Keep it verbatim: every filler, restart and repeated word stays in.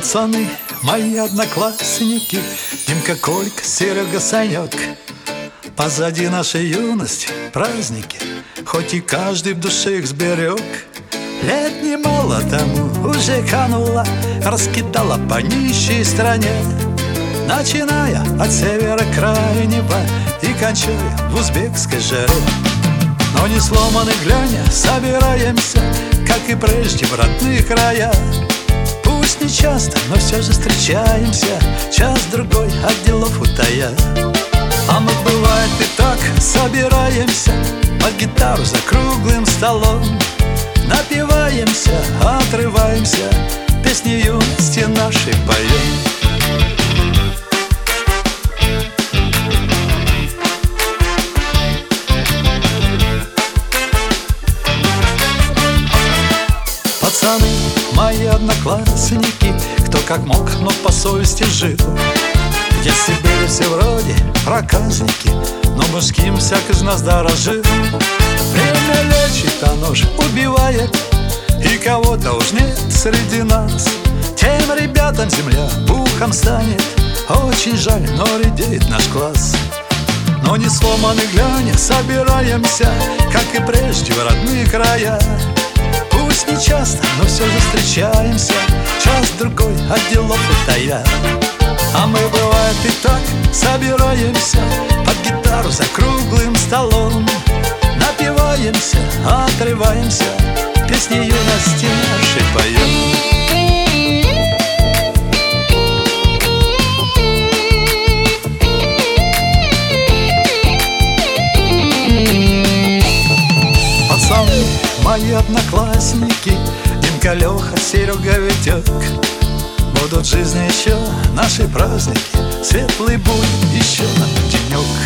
Пацаны, мои одноклассники, Димка, Колька, Серега, Санек. Позади нашей юности праздники, хоть и каждый в душе их сберег. Лет немало тому уже канула, раскидала по нищей стране, начиная от севера крайнего и кончая в узбекской жаре. Но не сломаны гляня, собираемся, как и прежде, в родные края. Пусть не часто, но все же встречаемся, час-другой от делов утая. А мы, бывает, и так собираемся под гитару за круглым столом, напиваемся, отрываемся, песни юности нашей поем. Пацаны, мои одноклассники, кто как мог, но по совести жил. Где себе все вроде проказники, но мужским всяк из нас дорожил. Время лечит, оно же убивает, и кого-то уж нет среди нас. Тем ребятам земля пухом станет, очень жаль, но редеет наш класс. Но не сломаны гляня, собираемся, как и прежде, в родные края. Пусть не часто, но все же встречаемся, час-другой от делов утая. А мы, бывает, и так собираемся под гитару за круглым столом, напиваемся, отрываемся, песни юности нашей поем. Пацаны, мои одноклассники, Димка, Леха, Серега, Витек. Будут в жизни еще наши праздники, светлый будет еще на денек.